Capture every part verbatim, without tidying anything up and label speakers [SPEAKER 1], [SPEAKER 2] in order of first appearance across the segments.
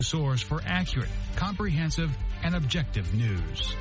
[SPEAKER 1] Source for accurate, comprehensive, and objective news.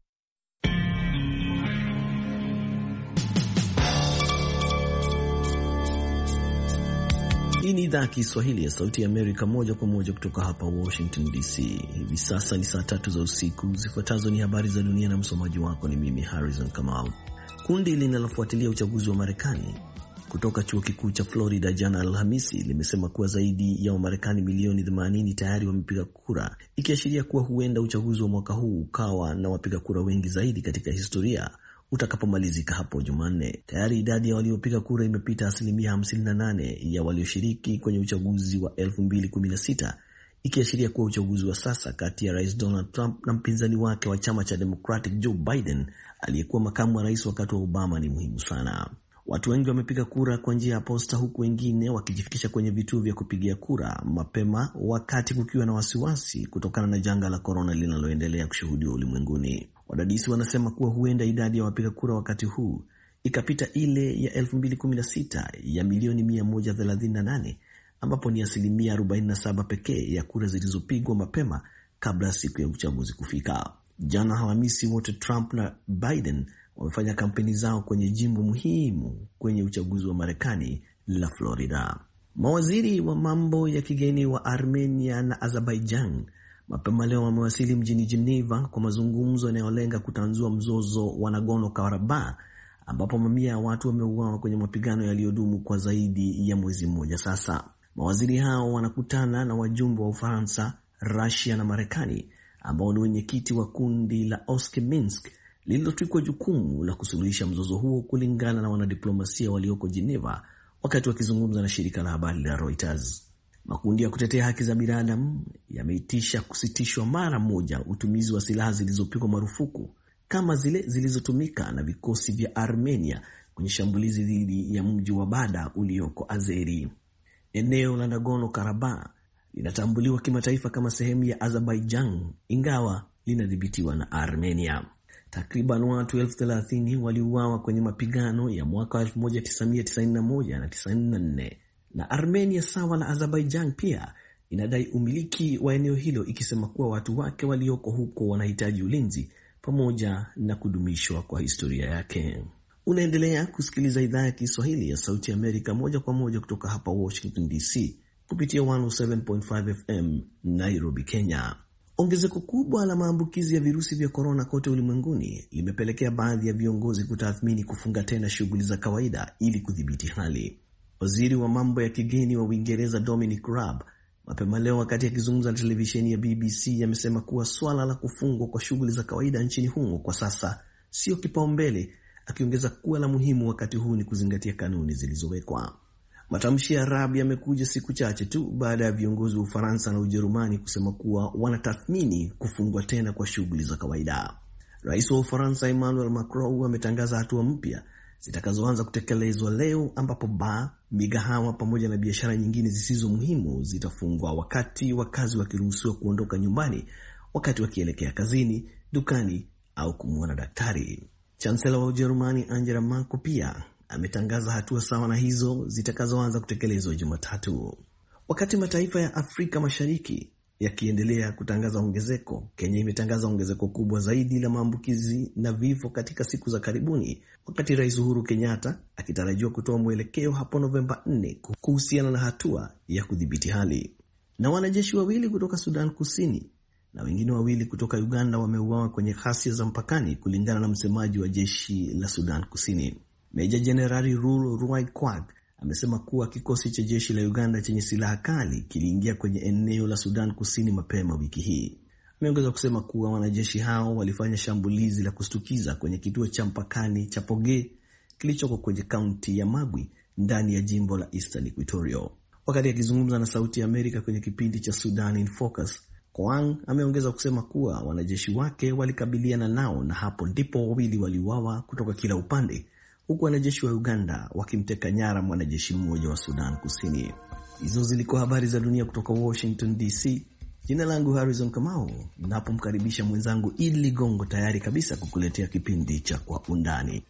[SPEAKER 2] Hii ni idhaa ya Kiswahili ya Sauti ya Amerika, moja kwa moja kutoka hapa Washington D C. Hivi sasa ni saa tatu za usiku. Zifuatazo ni habari za dunia na msomaji wako ni mimi Harrison Kamau. Kundi linalofuatilia uchaguzi wa Marekani kutoka chuo kikuu cha Florida jana Alhamisi limesema kuwa zaidi ya Wamarekani milioni themanini tayari wamepiga kura, ikiashiria kuwa huenda uchaguzi wa mwaka huu ukawa na wapiga kura wengi zaidi katika historia utakapomalizika hapo Jumanne. Tayari idadi ya waliopiga kura imepita asilimia hamsini na nane ya walioshiriki kwenye uchaguzi wa elfu mbili kumi na sita, ikiashiria kuwa uchaguzi wa sasa kati ya Rais Donald Trump na mpinzani wake wa chama cha Democratic Joe Biden aliyekuwa makamu wa rais wakati wa Obama ni muhimu sana. Watu wengi wamepiga kura kwa njia ya posta, huku wengine wakijifikisha kwenye vituo vya kupigia kura mapema, wakati kukiwa na wasiwasi kutokana na janga la korona linaloendelea kushuhudiwa ulimwenguni. Wadadisi wanasema kuwa huenda idadi ya wapiga kura wakati huu ikapita ile ya elfu mbili kumi na sita ya milioni mia moja thelathini na nane, ambapo ni asilimia arobaini na saba pekee ya kura zilizopigwa mapema kabla siku ya uchaguzi kufika. Jana Alhamisi, wote Trump na Biden wamefanya kampeni zao kwenye jimbo muhimu kwenye uchaguzi wa Marekani la Florida. Mawaziri wa mambo ya kigeni wa Armenia na Azerbaijan mapema leo wamewasili mjini Geneva kwa mazungumzo yanayolenga kutanzua mzozo wa Nagorno-Karabakh, ambapo mamia ya watu wameuawa kwenye mapigano yaliyodumu kwa zaidi ya mwezi mmoja sasa. Mawaziri hao wanakutana na wajumbe wa Ufaransa, Russia na Marekani, ambao ni wenyekiti wa kundi la Oski Minsk lililotwikwa jukumu la kusuluhisha mzozo huo, kulingana na wanadiplomasia walioko Geneva wakati wakizungumza na shirika la habari la Reuters. Makundi ya kutetea haki za binadamu yameitisha kusitishwa mara moja utumizi wa silaha zilizopigwa marufuku kama zile zilizotumika na vikosi vya Armenia kwenye shambulizi dhidi ya mji wa Bada ulioko Azeri. Eneo la Nagorno-Karabakh linatambuliwa kimataifa kama sehemu ya Azerbaijan, ingawa linadhibitiwa na Armenia. Takriban watu elfu thelathini waliuawa kwenye mapigano ya mwaka elfu moja tisa mia tisini na moja na tisini na nne, na Armenia sawa na Azerbaijan pia inadai umiliki wa eneo hilo, ikisema kuwa watu wake walioko huko wanahitaji ulinzi pamoja na kudumishwa kwa historia yake. Unaendelea kusikiliza idhaa ya Kiswahili ya Sauti ya Amerika moja kwa moja kutoka hapa Washington D C kupitia mia moja na saba nukta tano F M Nairobi, Kenya. Ongezeko kubwa la maambukizi ya virusi vya korona kote ulimwenguni limepelekea baadhi ya viongozi kutathmini kufunga tena shughuli za kawaida ili kudhibiti hali. Waziri wa mambo ya kigeni wa Uingereza Dominic Raab mapema leo wakati akizungumza na televisheni ya B B C amesema kuwa swala la kufungwa kwa shughuli za kawaida nchini humo kwa sasa sio kipaumbele, akiongeza kuwa la muhimu wakati huu ni kuzingatia kanuni zilizowekwa. Matamshi ya Raab yamekuja siku chache tu baada ya viongozi wa Ufaransa na Ujerumani kusema kuwa wanatathmini kufungwa tena kwa shughuli za kawaida. Rais wa Ufaransa Emmanuel Macron ametangaza hatua mpya zitakazoanza kutekelezwa leo, ambapo baa, migahawa pamoja na biashara nyingine zisizo muhimu zitafungwa, wakati wakazi wakiruhusiwa kuondoka nyumbani wakati wakielekea kazini, dukani au kumuona daktari. Chancellor wa Ujerumani Angela Merkel pia ametangaza hatua sawa na hizo zitakazoanza kutekelezwa Jumatatu. Wakati mataifa ya Afrika Mashariki yakiendelea kutangaza ongezeko, Kenya imetangaza ongezeko kubwa zaidi la maambukizi na vifo katika siku za karibuni, wakati Rais Uhuru Kenyatta akitarajiwa kutoa mwelekeo hapo Novemba nne kuhusiana na hatua ya kudhibiti hali. Na wanajeshi wawili kutoka Sudan Kusini na wengine wawili kutoka Uganda wameuawa kwenye ghasia za mpakani, kulingana na msemaji wa jeshi la Sudan Kusini. Meja Jenerali Rule Ruaikwag amesema kuwa kikosi cha jeshi la Uganda chenye silaha kali kiliingia kwenye eneo la Sudan Kusini mapema wiki hii. Ameongeza kusema kuwa wanajeshi hao walifanya shambulizi la kustukiza kwenye kituo cha mpakani cha Poge kilichoko kwenye kaunti ya Magwi ndani ya jimbo la Eastern Equatoria. Wakati akizungumza na Sauti ya Amerika kwenye kipindi cha Sudan in Focus, Koang ameongeza kusema kuwa wanajeshi wake walikabiliana nao na hapo ndipo wawili waliuawa kutoka kila upande, huku wanajeshi wa Uganda wakimteka nyara mwanajeshi mmoja wa Sudan Kusini. Hizo zilikuwa habari za dunia kutoka Washington D C. Jina langu Harrison Kamau, ninapomkaribisha mwenzangu Idli Ligongo tayari kabisa kukuletea kipindi cha Kwa Undani.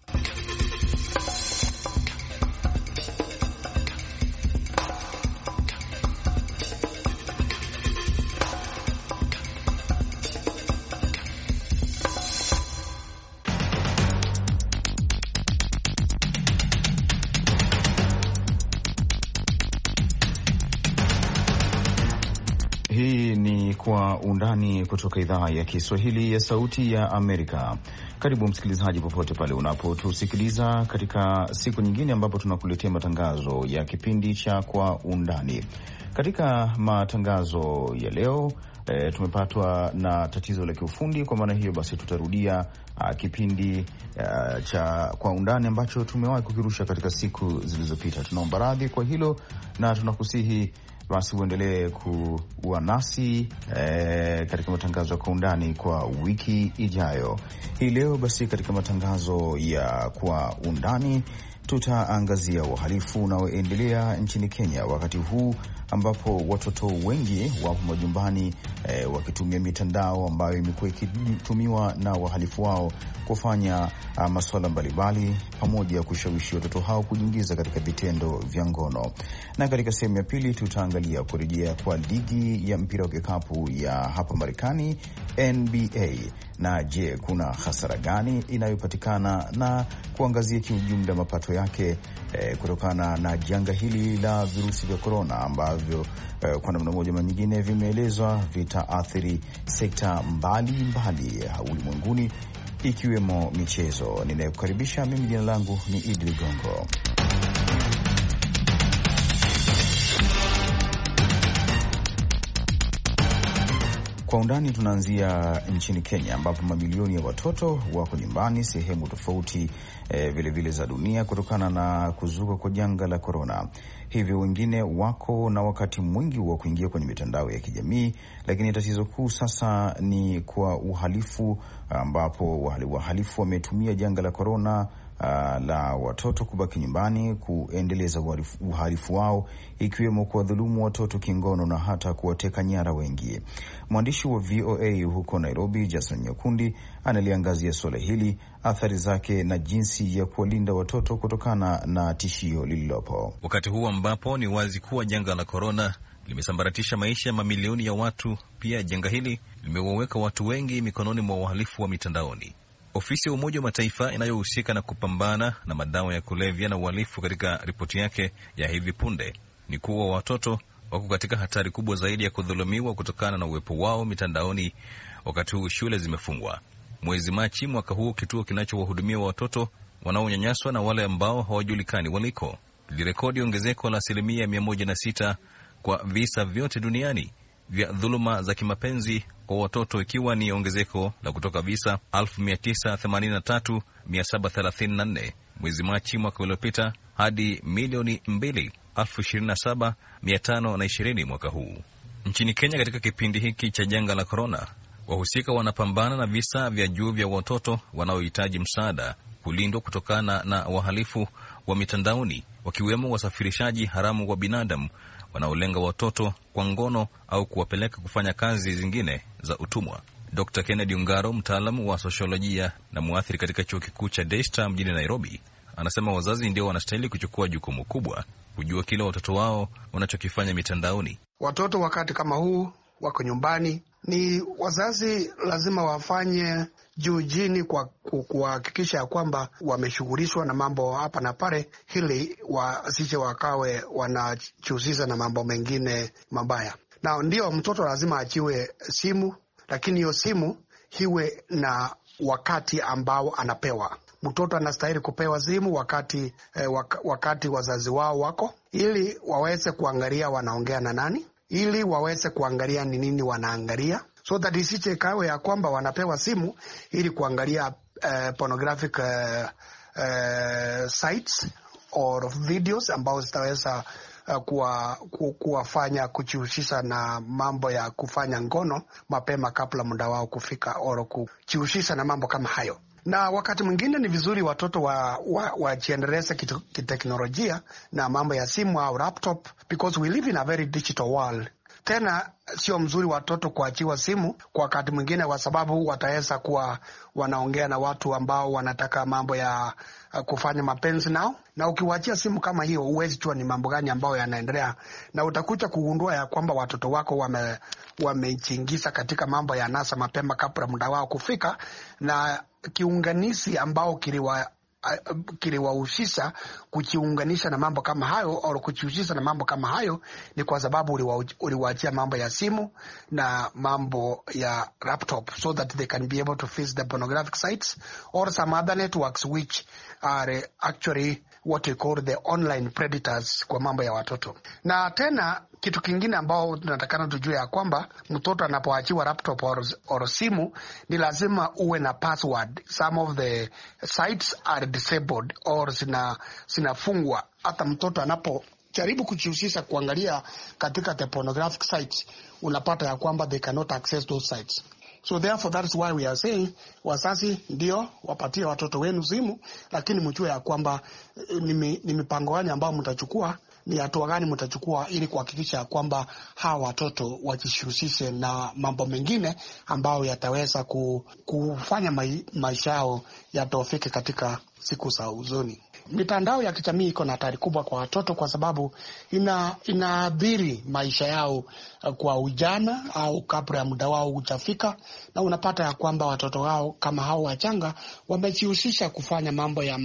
[SPEAKER 3] Hii ni Kwa Undani kutoka idhaa ya Kiswahili ya Sauti ya Amerika. Karibu msikilizaji, popote pale unapotusikiliza katika siku nyingine ambapo tunakuletea matangazo ya kipindi cha Kwa Undani. Katika matangazo ya leo e, tumepatwa na tatizo la kiufundi. Kwa maana hiyo basi tutarudia a, kipindi a, cha Kwa Undani ambacho tumewahi kukirusha katika siku zilizopita. Tunaomba radhi kwa hilo na tunakusihi basi uendelee kuwa nasi e, katika matangazo ya Kwa Undani kwa wiki ijayo. Hii leo basi katika matangazo ya Kwa Undani tutaangazia uhalifu unaoendelea nchini Kenya wakati huu ambapo watoto wengi wapo majumbani e, wakitumia mitandao ambayo imekuwa ikitumiwa na wahalifu wao kufanya masuala mbalimbali pamoja kushawishi watoto hao kujiingiza katika vitendo vya ngono. Na katika sehemu ya pili tutaangalia kurejea kwa ligi ya mpira wa kikapu ya hapa Marekani, N B A, na je, kuna hasara gani inayopatikana na kuangazia kiujumla mapato yake eh, kutokana na janga hili la virusi vya korona ambavyo eh, kwa namna moja ama nyingine vimeelezwa vitaathiri sekta mbalimbali ulimwenguni ikiwemo michezo. Ninayekukaribisha mimi, jina langu ni Idi Ligongo. Kwa undani tunaanzia nchini Kenya ambapo mamilioni ya watoto wako nyumbani sehemu tofauti e, vile vile za dunia kutokana na kuzuka kwa janga la korona. Hivyo wengine wako na wakati mwingi wa kuingia kwenye mitandao ya kijamii, lakini tatizo kuu sasa ni kwa uhalifu ambapo wahalifu wametumia janga la korona Uh, la watoto kubaki nyumbani kuendeleza uhalifu, uhalifu wao ikiwemo kuwadhulumu watoto kingono na hata kuwateka nyara wengi. Mwandishi wa V O A huko Nairobi, Jason Nyakundi, analiangazia suala hili, athari zake na jinsi ya kuwalinda watoto kutokana na tishio lililopo.
[SPEAKER 4] Wakati huu ambapo ni wazi kuwa janga la korona limesambaratisha maisha ya mamilioni ya watu, pia janga hili limewaweka watu wengi mikononi mwa wahalifu wa mitandaoni. Ofisi ya Umoja wa Mataifa inayohusika na kupambana na madawa ya kulevya na uhalifu katika ripoti yake ya hivi punde ni kuwa watoto wako katika hatari kubwa zaidi ya kudhulumiwa kutokana na uwepo wao mitandaoni wakati huu shule zimefungwa. Mwezi Machi mwaka huu, kituo kinachowahudumia watoto wanaonyanyaswa na wale ambao hawajulikani waliko lirekodi ongezeko la asilimia mia moja na sita kwa visa vyote duniani vya dhuluma za kimapenzi kwa watoto, ikiwa ni ongezeko la kutoka visa elfu mia tisa themanini na tatu mia saba thelathini na nne mwezi Machi mwaka uliopita hadi milioni mbili elfu ishirini na saba mia tano na ishirini mwaka huu. Nchini Kenya, katika kipindi hiki cha janga la korona, wahusika wanapambana na visa vya juu vya watoto wanaohitaji msaada kulindwa kutokana na wahalifu wa mitandaoni, wakiwemo wasafirishaji haramu wa binadamu wanaolenga watoto kwa ngono au kuwapeleka kufanya kazi zingine za utumwa. Doctor Kennedy Ungaro, mtaalamu wa sosiolojia na muathiri katika chuo kikuu cha Daystar mjini Nairobi, anasema wazazi ndio wanastahili kuchukua jukumu kubwa kujua kile watoto wao wanachokifanya mitandaoni.
[SPEAKER 5] Watoto wakati kama huu wako nyumbani, ni wazazi lazima wafanye juu chini kwa kuhakikisha ya kwamba wameshughulishwa na mambo hapa na pale, ili wasije wakawe wanachuzisha na mambo mengine mabaya. Na ndio mtoto lazima achiwe simu, lakini hiyo simu hiwe na wakati ambao anapewa. Mtoto anastahili kupewa simu wakati eh, wak- wakati wazazi wao wako, ili waweze kuangalia wanaongea na nani, ili waweze kuangalia ni nini wanaangalia, so that isiche kawe ya kwamba wanapewa simu ili kuangalia uh, pornographic uh, uh, sites or videos ambao zitaweza uh, kuwa, ku, kuwafanya kujihusisha na mambo ya kufanya ngono mapema kabla muda wao kufika, or kujihusisha na mambo kama hayo. Na wakati mwingine ni vizuri watoto wajiendeleze wa, wa kiteknolojia na mambo ya simu au laptop, because we live in a very digital world. Tena sio mzuri watoto kuachiwa simu kwa wakati mwingine, kwa sababu wataweza kuwa wanaongea na watu ambao wanataka mambo ya uh, kufanya mapenzi nao. Na ukiwaachia simu kama hiyo, huwezi jua ni mambo gani ambayo yanaendelea, na utakuja kugundua ya kwamba watoto wako wame wamejiingiza katika mambo ya nasa mapema kabla muda wao kufika, na kiunganishi ambao kiliwa kiliwahusisha kujiunganisha na mambo kama hayo au kujihusisha na mambo kama hayo ni kwa sababu uliwaachia mambo ya simu na mambo ya laptop so that they can be able to face the pornographic sites or some other networks which are actually what we call the online predators kwa mambo ya watoto. Na tena kitu kingine ambao tunatakana tujue ya kwamba mtoto anapoachiwa laptop or, or simu ni lazima uwe na password. Some of the sites are disabled or zina zinafungwa. Hata mtoto anapo jaribu kujihusisha kuangalia katika the pornographic sites, unapata ya kwamba they cannot access those sites. So therefore that is why we are saying wazazi ndio wapatie watoto wenu simu, lakini mjue ya kwamba ni, ni mipango gani ambao mtachukua, ni hatua gani mtachukua ili kuhakikisha kwamba hawa watoto wajishughulishe na mambo mengine ambayo yataweza ku, kufanya mai, maisha yao yatofike katika siku za uzoni. Mitandao ya kijamii iko na hatari kubwa kwa watoto kwa sababu ina inaadhiri maisha yao kwa ujana au kabla ya muda wao hujafika, na unapata ya kwamba watoto wao kama hao wachanga wamejihusisha kufanya mambo ya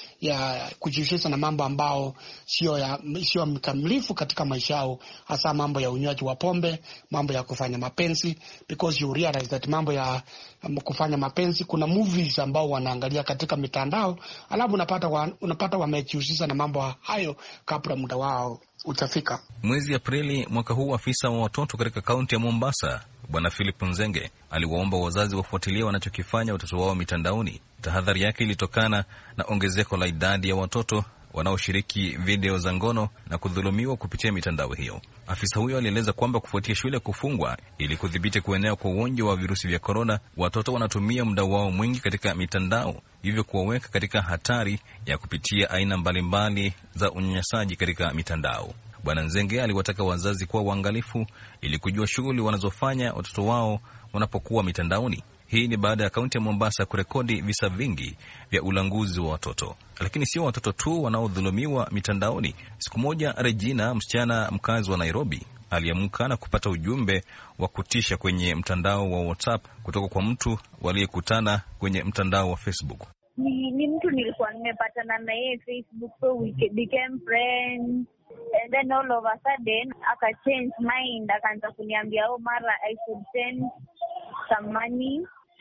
[SPEAKER 5] ya kujihusisha na mambo ambao sio ya sio mkamilifu katika maisha yao, hasa mambo ya unywaji wa pombe, mambo ya kufanya mapenzi, because you realize that mambo ya um, kufanya mapenzi kuna movies ambao wanaangalia katika mitandao, alafu unapata wa, unapata wamejihusisha na mambo hayo kabla muda wao utafika.
[SPEAKER 4] Mwezi Aprili mwaka huu, afisa wa watoto katika kaunti ya Mombasa Bwana Philip Nzenge aliwaomba wazazi wafuatilie wanachokifanya watoto wao mitandaoni. Tahadhari yake ilitokana na ongezeko la idadi ya watoto wanaoshiriki video za ngono na kudhulumiwa kupitia mitandao hiyo. Afisa huyo alieleza kwamba kufuatia shule kufungwa ili kudhibiti kuenea kwa ugonjwa wa virusi vya korona, watoto wanatumia muda wao mwingi katika mitandao, hivyo kuwaweka katika hatari ya kupitia aina mbalimbali za unyanyasaji katika mitandao. Bwana Nzenge aliwataka wazazi kuwa waangalifu ili kujua shughuli wanazofanya watoto wao wanapokuwa mitandaoni. Hii ni baada ya kaunti ya Mombasa kurekodi visa vingi vya ulanguzi wa watoto. Lakini sio watoto tu wanaodhulumiwa mitandaoni. Siku moja Regina, msichana mkazi wa Nairobi, aliamka na kupata ujumbe wa kutisha kwenye mtandao wa WhatsApp kutoka kwa mtu waliyekutana kwenye mtandao wa Facebook.
[SPEAKER 6] Ni, ni mtu nilikuwa nimepatana na yeye Facebook, so we became friends. And then all of a sudden aka change mind, akaanza kuniambia oh mara I should send some money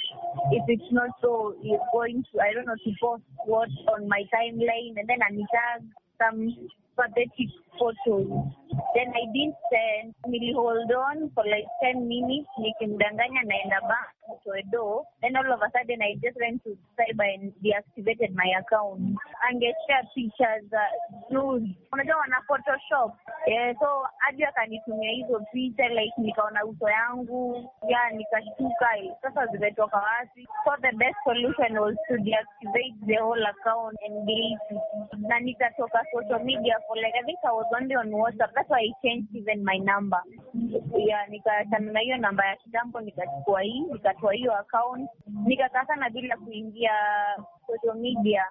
[SPEAKER 6] if it's not so you're going to I don't know to post what on my timeline, and then I tag some pathetic photos. Then I didn't send. Nili hold on for like ten minutes, nikimdanganya naenda back to a door. Then all of a sudden I just went to cyber and deactivated my account. Angeshare pictures uh, nude. Unajua wana Photoshop. Yeah, so hadi akanitumia hizo picha like nikaona uso yangu. Yeah, nikashtuka. Sasa zimetoka wapi? So the best solution was to deactivate the whole account and delete it. Na nikatoka social media for like I think I was only on WhatsApp. That's why I changed even my number. Yeah, nikachana na hiyo namba ya kitambo, nikachukua hii, nikatoa hiyo account, nikakaa sana bila kuingia social media.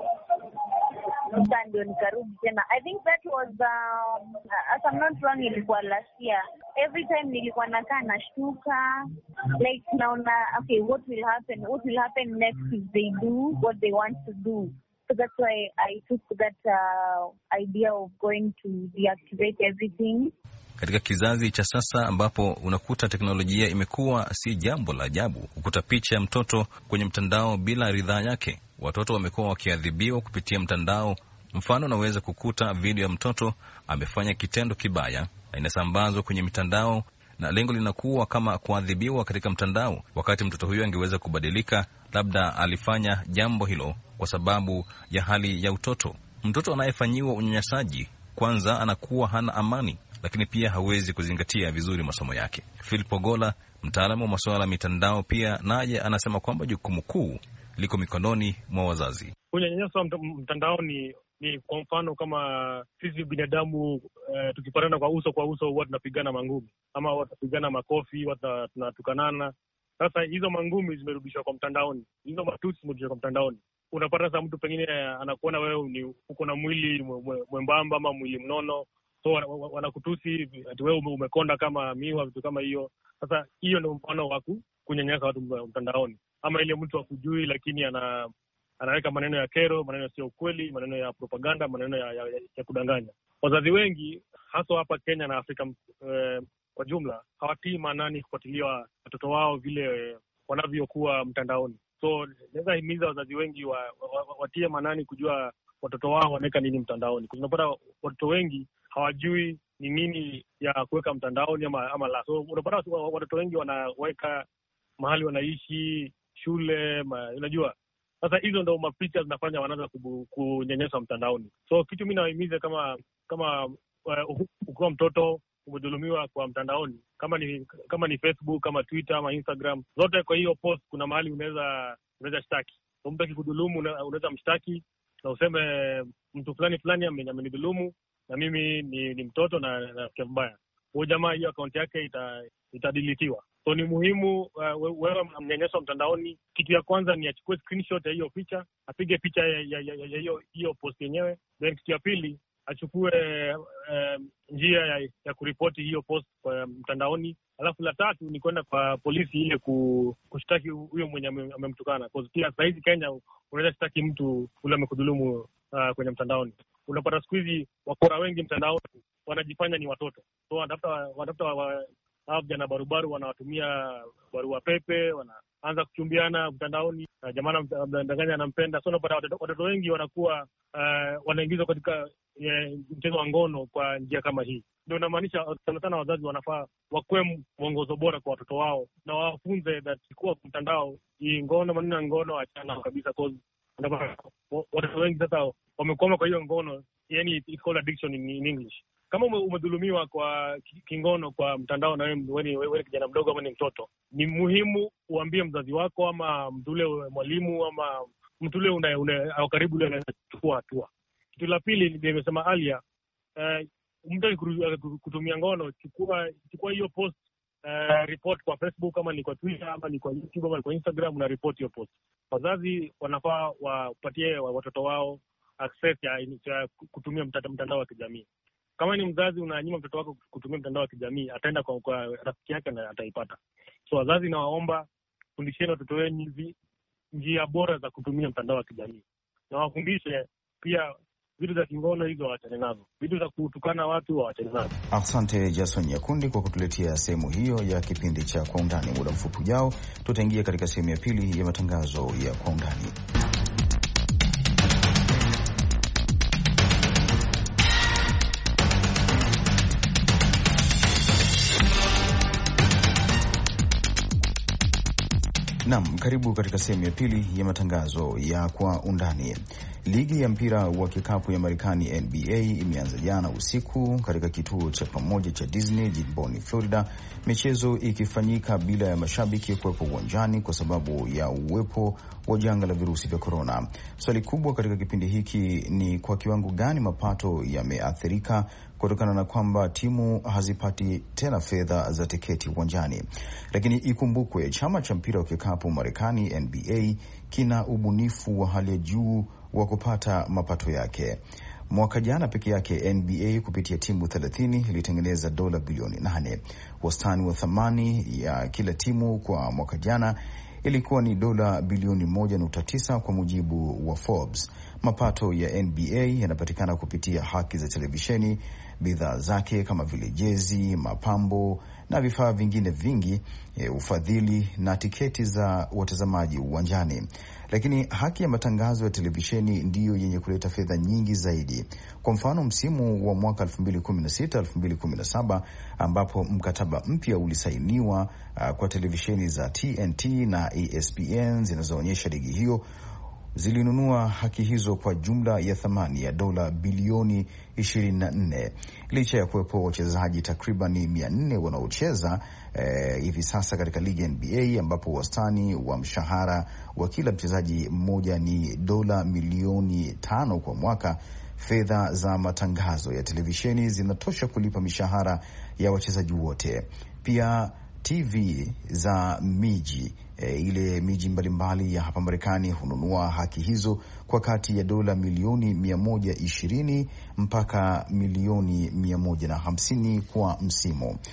[SPEAKER 6] Ndio nikarudi tena. I think that was um, as I'm not wrong, ilikuwa last year. Every time nilikuwa nakaa nashtuka like naona okay, what will happen what will happen next if they do what they want to do. So that's why I took that uh, idea of going to deactivate everything.
[SPEAKER 4] Katika kizazi cha sasa ambapo unakuta teknolojia imekuwa si jambo la ajabu kukuta picha ya mtoto kwenye mtandao bila ridhaa yake, watoto wamekuwa wakiadhibiwa kupitia mtandao. Mfano, unaweza kukuta video ya mtoto amefanya kitendo kibaya na inasambazwa kwenye mitandao, na lengo linakuwa kama kuadhibiwa katika mtandao, wakati mtoto huyo angeweza kubadilika, labda alifanya jambo hilo kwa sababu ya hali ya utoto. Mtoto anayefanyiwa unyanyasaji kwanza anakuwa hana amani, lakini pia hawezi kuzingatia vizuri masomo yake. Philip Ogola, mtaalamu wa masuala ya mitandao, pia naye anasema kwamba jukumu kuu liko mikononi mwa wazazi.
[SPEAKER 7] Unyanyaso mtandaoni ni kwa mfano kama sisi binadamu eh, tukipatana kwa uso kwa uso huwa tunapigana mangumi ama huwa tunapigana makofi, huwa tunatukanana. Sasa hizo mangumi zimerudishwa kwa mtandaoni, hizo matusi zimerudishwa kwa mtandaoni. Unapata sasa mtu pengine anakuona wewe ni uko na mwili mwembamba ama mwili mnono, so wanakutusi ati wewe umekonda kama miwa, vitu kama hiyo. Sasa hiyo ndio mfano wa kunyanyasa watu mtandaoni. Ama ile mtu akujui lakini ana anaweka maneno ya kero, maneno sio ukweli, maneno ya propaganda, maneno ya, ya, ya kudanganya. Wazazi wengi hasa hapa Kenya na Afrika eh, kwa jumla hawatii maanani kufuatilia watoto wao vile eh, wanavyokuwa mtandaoni. So naweza himiza wazazi wengi wa, wa, wa, watie maanani kujua watoto wao wanaweka nini mtandaoni. Unapata watoto wengi hawajui ni nini ya kuweka mtandaoni ama, ama la. So unapata watoto wengi wanaweka mahali wanaishi, shule, ma, unajua. Sasa hizo ndo mapicha zinafanya wanaanza kunyanyeswa mtandaoni. So kitu mimi nawahimiza kama kama uh, ukiwa mtoto umedhulumiwa kwa mtandaoni, kama ni kama ni Facebook, kama Twitter, ama Instagram, zote kwa hiyo post kuna mahali unaweza unaweza shtaki. So mtu akikudhulumu unaweza mshtaki na useme mtu fulani fulani amenidhulumu na mimi ni, ni mtoto na nasikia vibaya. Huyo jamaa hiyo akaunti yake ita, itadilitiwa. So ni muhimu uh, wewe mnyanyaso mtandaoni, kitu ya kwanza ni achukue screenshot ya hiyo picha, apige picha ya hiyo ya, ya, ya post yenyewe. Then kitu ya pili achukue uh, njia ya, ya kuripoti hiyo post kwa mtandaoni. Alafu la tatu ni kwenda kwa polisi ile kushtaki huyo mwenye amemtukana. Kwa pia sasa hivi Kenya unaweza shtaki mtu ule amekudhulumu uh, kwenye mtandaoni. Unapata siku hizi wakora wengi mtandaoni wanajifanya ni watoto. So wanatafuta wanatafuta wa, hao vijana barubaru wanawatumia barua pepe, wanaanza kuchumbiana mtandaoni, uh, jamaa mdanganya anampenda. So unapata watoto, watoto wengi wanakuwa uh, wanaingizwa katika mchezo wa ngono kwa njia kama hii. Ndio inamaanisha sana sana wazazi wanafaa wakwe mwongozo bora kwa watoto wao na wafunze that kuwa mtandao hii ngono, maneno ya ngono achana kabisa, cause watoto wengi sasa wamekwama kwa hiyo ngono, yani it's called addiction in, in English. Kama umedhulumiwa kwa kingono kwa mtandao na wewe wewe kijana mdogo ama ni mtoto, ni muhimu uambie mzazi wako ama mtule mwalimu ama mtule una, una au karibu ule anachukua hatua. Kitu la pili nimesema alia, uh, mtu kutumia ngono, chukua chukua hiyo post, uh, report kwa Facebook ama ni kwa Twitter ama ni kwa YouTube ama ni kwa Instagram, na report hiyo post. Wazazi wanafaa wapatie watoto wao access ya, ya kutumia mtandao wa kijamii. Kama ni mzazi unanyima mtoto wako kutumia mtandao wa kijamii, ataenda kwa, kwa rafiki yake na ataipata. So wazazi nawaomba fundisheni watoto wenu njia bora za kutumia mtandao wa kijamii. Na wafundishe pia vitu za kingono hizo waachane nazo. Vitu za kutukana watu waachane nazo.
[SPEAKER 3] Asante Jason Nyakundi kwa kutuletea sehemu hiyo ya kipindi cha Kwa Undani. Muda mfupi ujao tutaingia katika sehemu ya pili ya matangazo ya Kwa Undani. Naam, karibu katika sehemu ya pili ya matangazo ya Kwa Undani. Ligi ya mpira wa kikapu ya Marekani N B A imeanza jana usiku katika kituo cha pamoja cha Disney jimboni Florida, michezo ikifanyika bila ya mashabiki kuwepo uwanjani kwa sababu ya uwepo wa janga la virusi vya korona. Swali kubwa katika kipindi hiki ni kwa kiwango gani mapato yameathirika kutokana na kwamba timu hazipati tena fedha za tiketi uwanjani. Lakini ikumbukwe chama cha mpira wa kikapu Marekani N B A kina ubunifu wa hali ya juu wa kupata mapato yake. Mwaka jana peke yake N B A kupitia timu thelathini ilitengeneza dola bilioni nane. Wastani wa thamani ya kila timu kwa mwaka jana ilikuwa ni dola bilioni moja nukta tisa kwa mujibu wa Forbes. Mapato ya N B A yanapatikana kupitia haki za televisheni, bidhaa zake kama vile jezi, mapambo na vifaa vingine vingi, e, ufadhili na tiketi za watazamaji uwanjani. Lakini haki ya matangazo ya televisheni ndiyo yenye kuleta fedha nyingi zaidi. Kwa mfano, msimu wa mwaka elfu mbili kumi na sita elfu mbili kumi na saba ambapo mkataba mpya ulisainiwa uh, kwa televisheni za T N T na E S P N zinazoonyesha ligi hiyo, zilinunua haki hizo kwa jumla ya thamani ya dola bilioni ishirini na nne. Licha ya kuwepo wachezaji takriban mia nne wanaocheza eh, hivi sasa katika ligi N B A, ambapo wastani wa mshahara wa kila mchezaji mmoja ni dola milioni tano kwa mwaka, fedha za matangazo ya televisheni zinatosha kulipa mishahara ya wachezaji wote. Pia T V za miji e, ile miji mbalimbali ya hapa Marekani hununua haki hizo kwa kati ya dola milioni mia moja ishirini mpaka milioni mia moja na hamsini kwa msimu.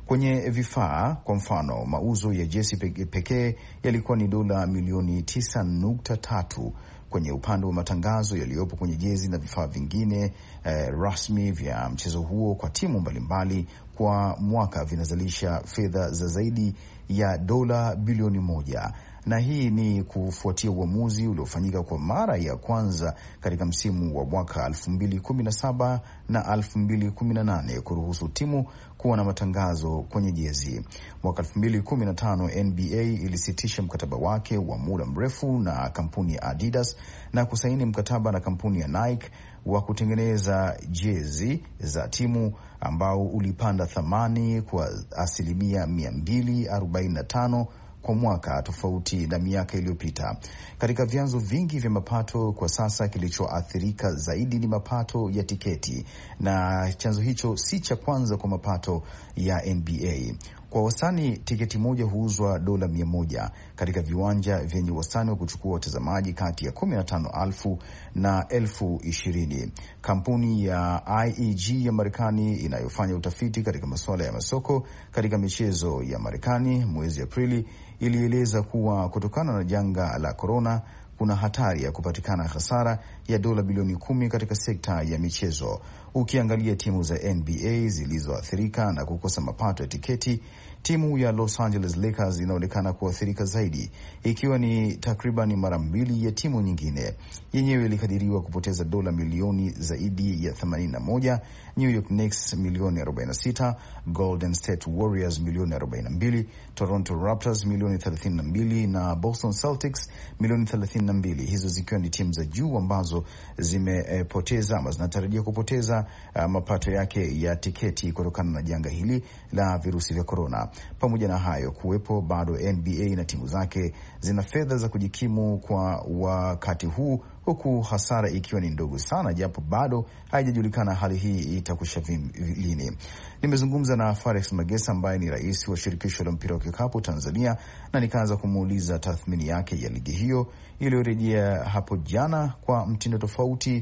[SPEAKER 3] Kwenye vifaa, kwa mfano, mauzo ya jezi pekee yalikuwa ni dola milioni tisa nukta tatu. Kwenye upande wa matangazo yaliyopo kwenye jezi na vifaa vingine eh, rasmi vya mchezo huo kwa timu mbalimbali kwa mwaka vinazalisha fedha za zaidi ya dola bilioni moja. Na hii ni kufuatia uamuzi uliofanyika kwa mara ya kwanza katika msimu wa mwaka elfu mbili kumi na saba na elfu mbili kumi na nane kuruhusu timu kuwa na matangazo kwenye jezi. Mwaka elfu mbili kumi na tano N B A ilisitisha mkataba wake wa muda mrefu na kampuni ya Adidas na kusaini mkataba na kampuni ya Nike wa kutengeneza jezi za timu ambao ulipanda thamani kwa asilimia mia mbili arobaini na tano kwa mwaka, tofauti na miaka iliyopita. Katika vyanzo vingi vya mapato kwa sasa, kilichoathirika zaidi ni mapato ya tiketi, na chanzo hicho si cha kwanza kwa mapato ya N B A. Kwa wastani tiketi moja huuzwa dola mia moja katika viwanja vyenye wastani wa kuchukua watazamaji kati ya kumi na tano elfu na elfu ishirini. Kampuni ya I E G ya Marekani inayofanya utafiti katika masuala ya masoko katika michezo ya Marekani mwezi Aprili ilieleza kuwa kutokana na janga la korona kuna hatari ya kupatikana hasara ya dola bilioni kumi katika sekta ya michezo. Ukiangalia timu za N B A zilizoathirika na kukosa mapato ya tiketi, timu ya Los Angeles Lakers inaonekana kuathirika zaidi, ikiwa ni takriban mara mbili ya timu nyingine. Yenyewe ilikadiriwa kupoteza dola milioni zaidi ya themanini na moja, New York Knicks milioni arobaini na sita, Golden State Warriors milioni arobaini na mbili, Toronto Raptors milioni thelathini na mbili na Boston Celtics milioni thelathini na mbili, hizo zikiwa ni timu za juu ambazo zimepoteza eh, ama zinatarajia kupoteza uh, mapato yake ya tiketi kutokana na janga hili la virusi vya korona. Pamoja na hayo kuwepo, bado N B A na timu zake zina fedha za kujikimu kwa wakati huu, huku hasara ikiwa ni ndogo sana, japo bado haijajulikana hali hii itakusha lini. Nimezungumza na Farex Magesa ambaye ni rais wa shirikisho la mpira wa kikapu Tanzania, na nikaanza kumuuliza tathmini yake ya ligi hiyo iliyorejea hapo jana kwa mtindo tofauti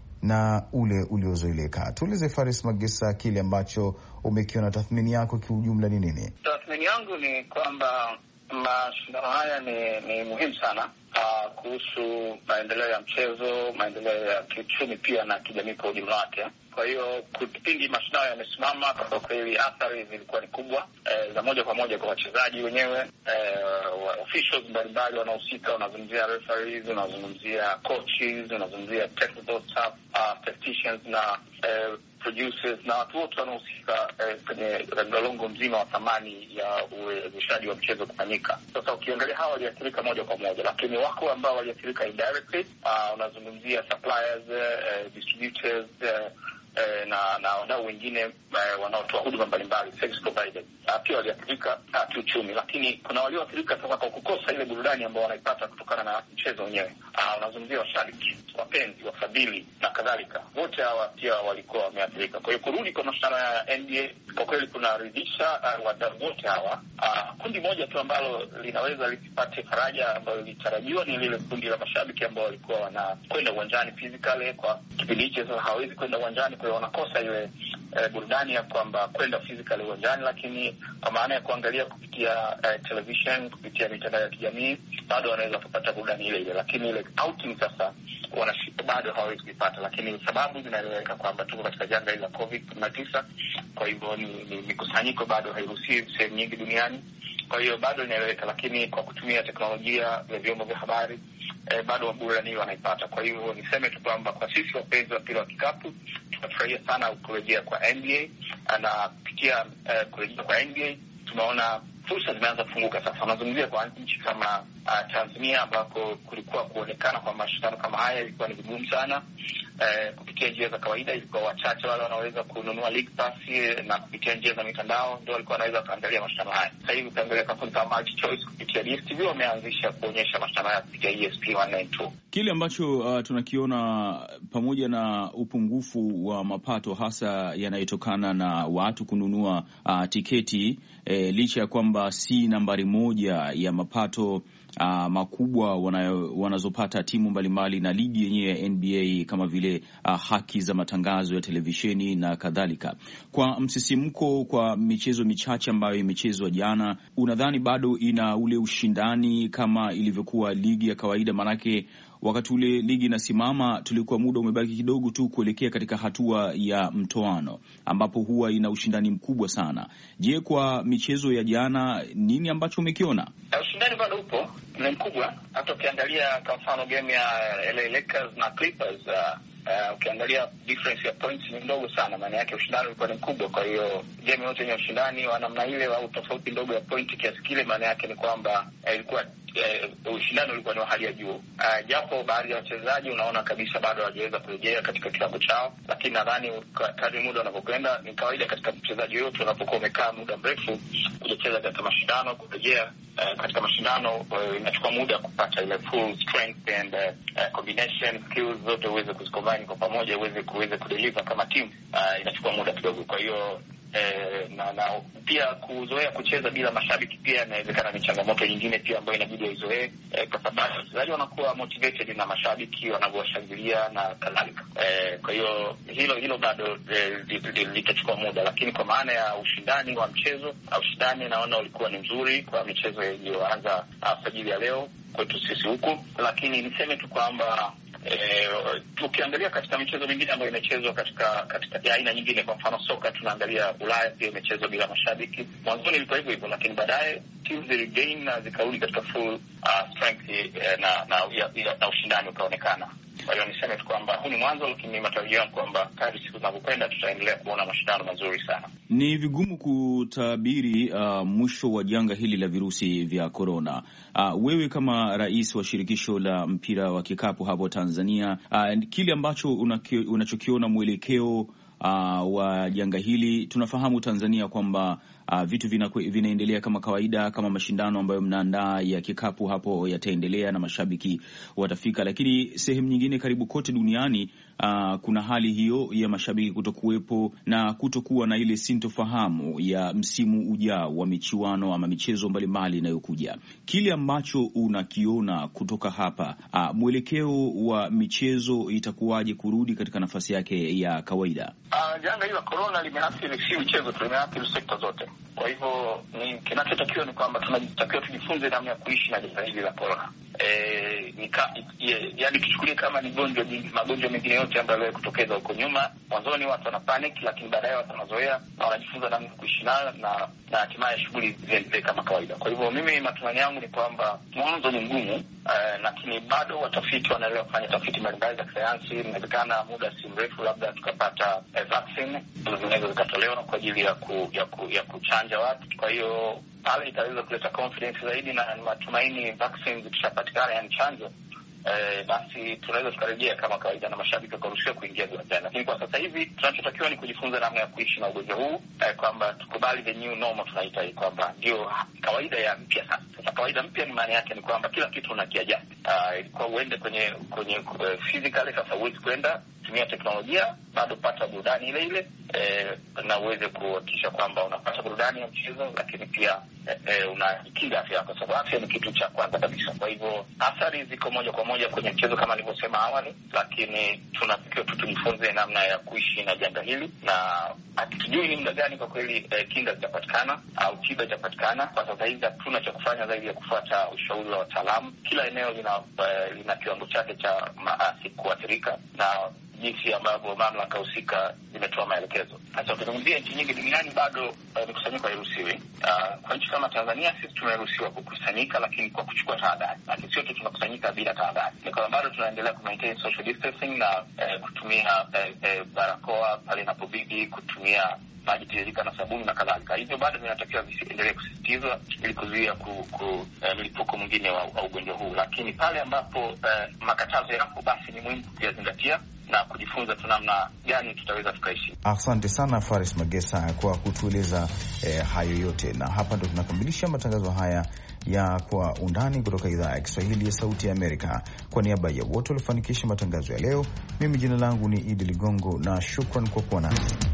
[SPEAKER 3] na ule uliozoeleka. Tuulize Farex Magesa, kile ambacho umekiona, tathmini yako kiujumla ni nini?
[SPEAKER 8] Tathmini yangu ni kwamba mashindano haya ni, ni muhimu sana uh, kuhusu maendeleo ya mchezo, maendeleo ya kiuchumi pia na kijamii kwa ujumla wake. Kwa hiyo kipindi mashindano yamesimama, kwa kweli athari zilikuwa ni kubwa, e, za moja kwa moja kwa wachezaji wenyewe, e, officials mbalimbali wanahusika, unazungumzia referees, unazungumzia coaches, unazungumzia technical staff, uh, technicians na e, producers na watu wote wanahusika eh, kwenye mlolongo mzima wa thamani ya uwezeshaji wa mchezo kufanyika. Sasa ukiangalia hawa waliathirika moja kwa moja, lakini wako ambao waliathirika indirectly. Uh, unazungumzia suppliers, eh, distributors, eh, eh, na na wadau wengine eh, wanaotoa huduma mbalimbali, service providers, uh, pia waliathirika uh, kiuchumi. Lakini kuna walioathirika sasa kwa kukosa ile burudani ambao wanaipata kutokana na mchezo wenyewe. Uh, unazungumzia washabiki, wapenzi, wafadhili na kadhalika, wote hawa pia walikuwa wameathirika. Kwa hiyo kurudi kwa mashindano ya N B A kwa kweli kunaridhisha uh, wadau wote hawa. Uh, kundi moja tu ambalo linaweza lisipate faraja ambayo ilitarajiwa ni lile kundi la mashabiki ambao walikuwa wanakwenda uwanjani physically. Kwa kipindi hicho sasa hawezi kwenda uwanjani, kwa hiyo wanakosa ile eh, burudani ya kwamba kwenda physically uwanjani, lakini kwa maana ya kuangalia kupitia eh, television, kupitia mitandao ya kijamii bado wanaweza kupata burudani ile ile, lakini ile outing sasa wanashika bado hawezi kupata. Lakini sababu zinaeleweka kwamba tuko katika janga la COVID kumi na tisa, kwa hivyo ni, ni mikusanyiko bado hairuhusiwi sehemu nyingi duniani, kwa hiyo bado inaeleweka. Lakini kwa kutumia teknolojia ya vyombo vya habari eh, bado burudani wanaipata. Kwa hivyo niseme tu kwamba kwa sisi wapenzi wa mpira wa kikapu tunafurahia sana kurejea kwa N B A, na kupitia eh, kurejea kwa N B A tunaona fursa zimeanza kufunguka sasa. Unazungumzia kwa nchi kama uh, Tanzania ambako kulikuwa kuonekana kwa mashindano kama haya ilikuwa ni vigumu sana. Eh, kupitia njia za kawaida ilikuwa wachache wale wanaweza kununua league pass, na kupitia njia za mitandao ndio walikuwa wanaweza kuangalia mashindano haya. Sasa hivi ukiangalia kampuni kama Multi Choice kupitia D S T V wameanzisha kuonyesha mashindano haya kupitia E S P moja na mbili.
[SPEAKER 9] Kile ambacho uh, tunakiona pamoja na upungufu wa mapato hasa yanayotokana na watu kununua uh, tiketi, eh, licha ya kwamba si nambari moja ya mapato Uh, makubwa wanayo, wanazopata timu mbalimbali na ligi yenyewe ya N B A kama vile vile uh, haki za matangazo ya televisheni na kadhalika. Kwa msisimko, kwa michezo michache ambayo imechezwa jana, unadhani bado ina ule ushindani kama ilivyokuwa ligi ya kawaida? Manake wakati ule ligi inasimama tulikuwa muda umebaki kidogo tu kuelekea katika hatua ya mtoano ambapo huwa ina ushindani mkubwa sana. Je, kwa michezo ya jana nini ambacho umekiona?
[SPEAKER 8] Ushindani bado upo, ni mkubwa. Hata ukiangalia kwa mfano game ya L A Lakers na Clippers, uh, uh, ukiangalia difference ya points ni ndogo sana, maana yake ushindani ulikuwa ni mkubwa. Kwa hiyo game yote yenye ushindani wa namna ile au tofauti ndogo ya point kiasi kile, maana yake ni kwamba uh, ilikuwa Uh, ushindani ulikuwa ni wa hali ya juu. Uh, japo baadhi ya wachezaji unaona kabisa bado hawajaweza kurejea katika kilabu chao, lakini nadhani kadri muda unavyokwenda, ni kawaida katika mchezaji yote unapokuwa umekaa muda mrefu kujacheza katika mashindano, kurejea uh, katika mashindano uh, inachukua muda kupata ile full strength and uh, combination skills zote uweze kuzicombine kwa pamoja, uweze kuweze kudeliver kama team. Uh, inachukua muda kidogo. Kwa hiyo Eh, na, na pia kuzoea kucheza bila mashabiki pia inawezekana ni changamoto nyingine pia ambayo inabidi waizoee, eh, kwa sababu wachezaji wanakuwa motivated na mashabiki wanavyowashangilia na kadhalika. Eh, kwa hiyo hilo hilo bado eh, litachukua muda, lakini kwa maana ya ushindani wa mchezo, ushindani naona ulikuwa ni mzuri kwa michezo iliyoanza alfajiri ya leo kwetu sisi huku, lakini niseme tu kwamba Eh, tukiangalia katika michezo mingine ambayo imechezwa katika katika aina nyingine, kwa mfano soka, tunaangalia Ulaya pia imechezwa bila mashabiki. Mwanzoni ilikuwa hivyo hivyo, lakini baadaye timu ziligain na zikarudi katika full uh, strength eh, na na, ya, ya, na ushindani ukaonekana. Kwa hiyo niseme tu kwamba huu ni mwanzo, lakini matarajio yangu kwamba kadri siku zinavyokwenda tutaendelea kuona mashindano mazuri sana.
[SPEAKER 9] Ni vigumu kutabiri uh, mwisho wa janga hili la virusi vya korona. Uh, wewe kama rais wa shirikisho la mpira wa kikapu hapo Tanzania, uh, kile ambacho unachokiona mwelekeo uh, wa janga hili, tunafahamu Tanzania kwamba Uh, vitu vina, vinaendelea kama kawaida, kama mashindano ambayo mnaandaa ya kikapu hapo yataendelea na mashabiki watafika, lakini sehemu nyingine karibu kote duniani uh, kuna hali hiyo ya mashabiki kutokuwepo na kutokuwa na ile sintofahamu ya msimu ujao wa michuano ama michezo mbalimbali inayokuja. Kile ambacho unakiona kutoka hapa, uh, mwelekeo wa michezo itakuwaje kurudi katika nafasi yake ya kawaida?
[SPEAKER 8] Uh, janga hili la corona limeathiri si michezo tu, limeathiri sekta zote. Kwa hivyo ni kinachotakiwa ni kwamba tunatakiwa tujifunze namna ya kuishi na janga hili la corona. Eh, nika, yaani tuchukulie kama ni gonjwa magonjwa mengine yote ambayo yale kutokeza huko nyuma. Mwanzoni watu wana panic, lakini baadaye watu wanazoea na wanajifunza namna ya kuishi nayo na na hatimaye shughuli ziendelee kama kawaida. Kwa hivyo mimi matumaini yangu ni kwamba mwanzo ni ngumu, eh, lakini bado watafiti wanaendelea kufanya tafiti mbalimbali za kisayansi. Inawezekana muda si mrefu labda tukapata eh, vaccine zinaweza zikatolewa kwa ajili ya ku, ya, ku, ya kuchanja watu. Kwa hiyo pale itaweza kuleta confidence zaidi, na matumaini vaccine zikishapatikana, yani chanjo, eh, basi tunaweza tukarejea kama kawaida na mashabiki wakaruhusiwa kuingia viwanjani. Lakini kwa sasa hivi tunachotakiwa ni kujifunza namna ya kuishi na ugonjwa huu, eh, kwamba tukubali the new normal, tunaita hii kwamba ndio kawaida ya mpya sasa. Sasa kawaida mpya ni maana yake ni kwamba kila kitu unakiadjust. Uh, ilikuwa uende kwenye kwenye uh, physically, sasa uwezi kwenda, tumia teknolojia, bado pata burudani ile ile, eh, na uweze kuhakikisha kwamba unapata burudani ya mchezo, lakini pia eh, eh, unajikinga afya yako, sababu afya ni kitu cha kwanza kabisa. Kwa hivyo athari ziko moja kwa moja kwenye mchezo kama nilivyosema awali, lakini tunatakiwa tujifunze namna ya kuishi na janga hili, na hatujui ni muda gani kwa kweli eh, kinga zitapatikana au tiba zitapatikana. Kwa sasa hivi hatuna cha kufanya zaidi ya kufuata ushauri wa wataalamu. Kila eneo lina uh, lina kiwango chake cha maasi kuathirika na jinsi ambavyo mamlaka husika zimetoa maelekezo. Sasa ukizungumzia nchi nyingi duniani bado uh, mikusanyiko hairuhusiwi. Uh, kwa nchi kama Tanzania sisi tunaruhusiwa kukusanyika, lakini kwa kuchukua tahadhari, lakini sio tu tunakusanyika bila tahadhari. Ni kwamba bado tunaendelea ku maintain social distancing na uh, kutumia uh, uh, barakoa pale inapobidi, kutumia maji tiririka na sabuni na kadhalika. Hivyo bado vinatakiwa visiendelee kusisitizwa ili kuzuia ku, ku, uh, milipuko mwingine wa, wa ugonjwa huu. Lakini pale ambapo uh, makatazo yapo, basi ni muhimu kuyazingatia na kujifunza tu namna gani tutaweza tukaishi. Asante
[SPEAKER 3] sana Faris Magesa kwa kutueleza eh, hayo yote, na hapa ndo tunakamilisha matangazo haya ya Kwa Undani kutoka idhaa ya Kiswahili ya Sauti ya Amerika. Kwa niaba ya wote waliofanikisha matangazo ya leo, mimi jina langu ni Idi Ligongo na shukran kwa kuwa nami.